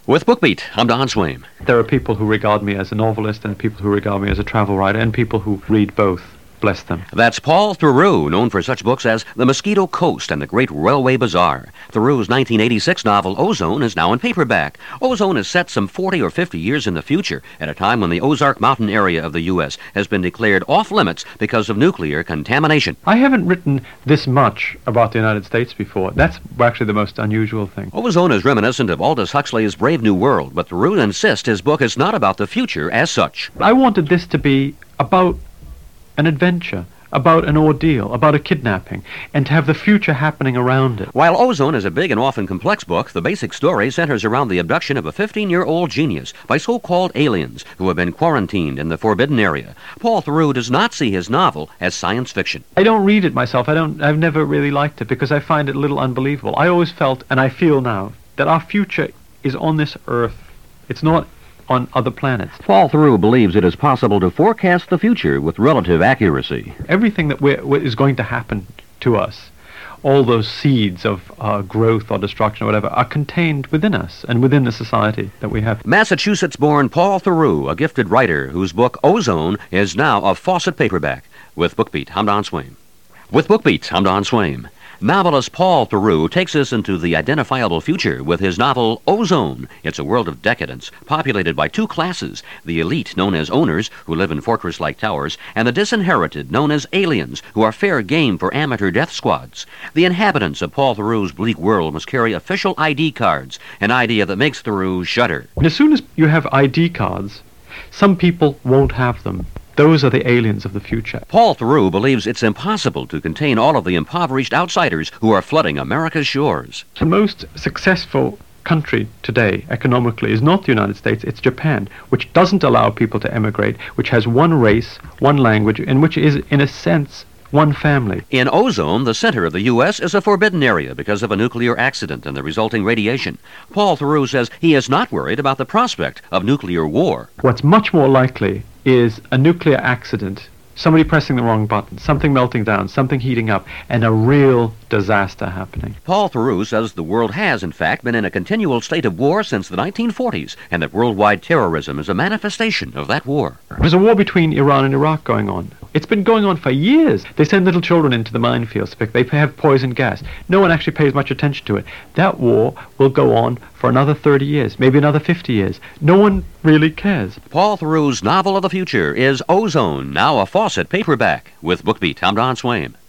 With BookBeat, I'm Don Swaim. There are people who regard me as a novelist and people who regard me as a travel writer and people who read both. Bless them. That's Paul Theroux, known for such books as The Mosquito Coast and The Great Railway Bazaar. Theroux's 1986 novel Ozone is now in paperback. Ozone is set some 40 or 50 years in the future, at a time when the Ozark Mountain area of the U.S. has been declared off-limits because of nuclear contamination. I haven't written this much about the United States before. That's actually the most unusual thing. Ozone is reminiscent of Aldous Huxley's Brave New World, but Theroux insists his book is not about the future as such. I wanted this to be about an adventure, about an ordeal, about a kidnapping, and to have the future happening around it. While Ozone is a big and often complex book, the basic story centers around the abduction of a 15-year-old genius by so-called aliens who have been quarantined in the Forbidden Area. Paul Theroux does not see his novel as science fiction. I don't read it myself. I've never really liked it because I find it a little unbelievable. I always felt, and I feel now, that our future is on this Earth. It's not on other planets. Paul Theroux believes it is possible to forecast the future with relative accuracy. Everything that is going to happen to us, all those seeds of growth or destruction or whatever, are contained within us and within the society that we have. Massachusetts-born Paul Theroux, a gifted writer whose book Ozone is now a Fawcett paperback. With BookBeat, I'm Don Swaim. With BookBeat, I'm Don Swaim. Novelist Paul Theroux takes us into the identifiable future with his novel Ozone. It's a world of decadence, populated by two classes, the elite, known as owners, who live in fortress-like towers, and the disinherited, known as aliens, who are fair game for amateur death squads. The inhabitants of Paul Theroux's bleak world must carry official ID cards, an idea that makes Theroux shudder. And as soon as you have ID cards, some people won't have them. Those are the aliens of the future. Paul Theroux believes it's impossible to contain all of the impoverished outsiders who are flooding America's shores. The most successful country today, economically, is not the United States, it's Japan, which doesn't allow people to emigrate, which has one race, one language, and which is, in a sense, one family. In Ozone, the center of the U.S. is a forbidden area because of a nuclear accident and the resulting radiation. Paul Theroux says he is not worried about the prospect of nuclear war. What's much more likely is a nuclear accident, somebody pressing the wrong button, something melting down, something heating up, and a real disaster happening. Paul Theroux says the world has, in fact, been in a continual state of war since the 1940s, and that worldwide terrorism is a manifestation of that war. There's a war between Iran and Iraq going on. It's been going on for years. They send little children into the minefields. They have poison gas. No one actually pays much attention to it. That war will go on for another 30 years, maybe another 50 years. No one really cares. Paul Theroux's novel of the future is Ozone, now a Fawcett paperback. With BookBeat, I'm Don Swaim.